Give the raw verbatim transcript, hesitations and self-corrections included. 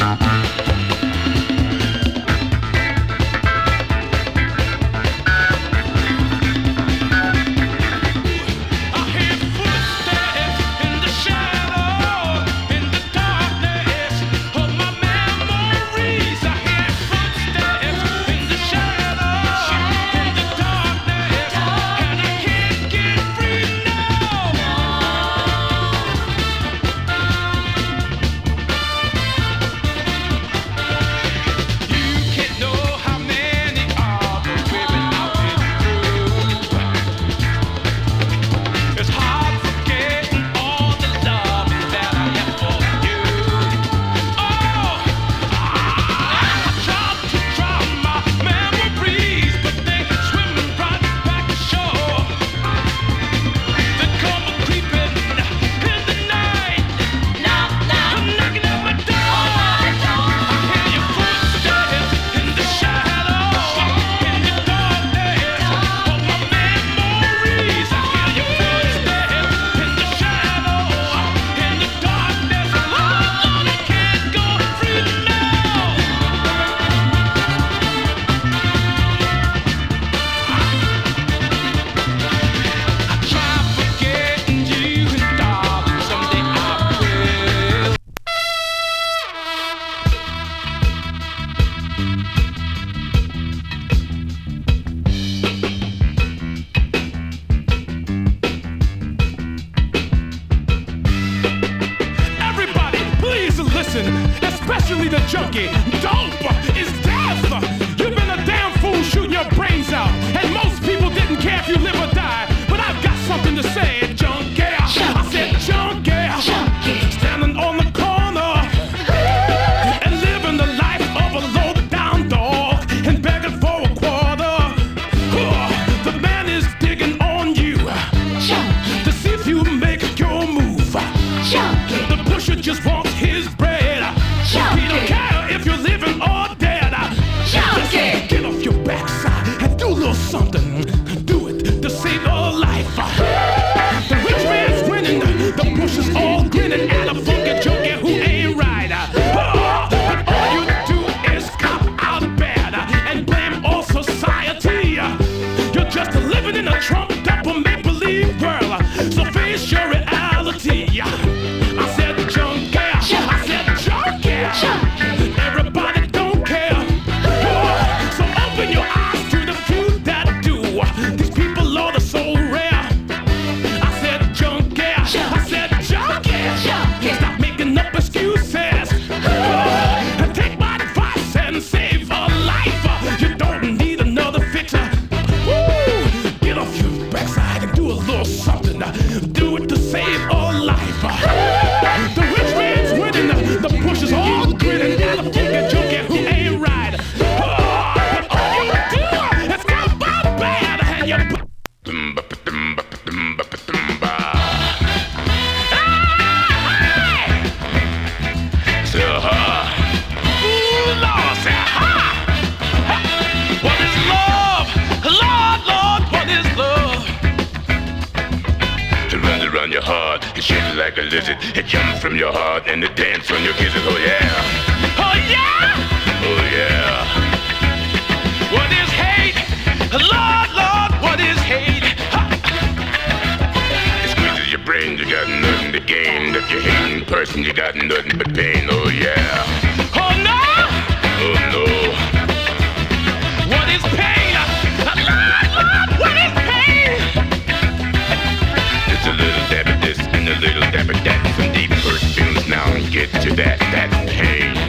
especially the junkie. Dope is death. You've been a damn fool shooting your brains out, and most people didn't care if you live or die. But I've got something to say, junkie. I said junkie, junkie. Standing on the corner and living the life of a low-down dog and begging for a quarter. Uh, the man is digging on you junkie. To see if you make your move. Junkie. The pusher just wants his bread. Junkie. He don't care if you're living or dead. Junkie. Get off your backside and do a little something. Do it to save a life. The rich man's winning. The pusher's all grinning at a funky junkie who ain't right. Uh, but all you do is cop out of bed and blame all society. You're just living in a trumped up make-believe world. So face your reality. I said junkie. I said junkie. Everybody don't care. Uh, so open your eyes to the few that do. These people are the so rare. I said junkie. I said junkie. Stop making up excuses. Uh, and take my advice and save a life. Uh, you don't need another fixer. Woo! Get off your backside and do a little something. Uh, do it to save a life. Uh, the rich man's winning. The pushers all grinning at a funky junkie who ain't right. Uh, but all you do is come by bad and you. So, uh, ooh, Lord, say, ha! Ha! What is love? Lord, Lord, what is love? It runs around your heart, it shapes like a lizard. It jumps from your heart and it dances on your kisses. Oh yeah! Oh yeah! Oh yeah! What is hate? Lord, Lord, what is hate? Ha! It squeezes your brain, you got nothing to gain. If you're hating person, you got nothing but pain. Oh yeah! Oh no! Oh no! What is pain? Lord, Lord, what is pain? It's a little dab of this and a little dab of that. Some deep hurt feelings now and get to that, that pain.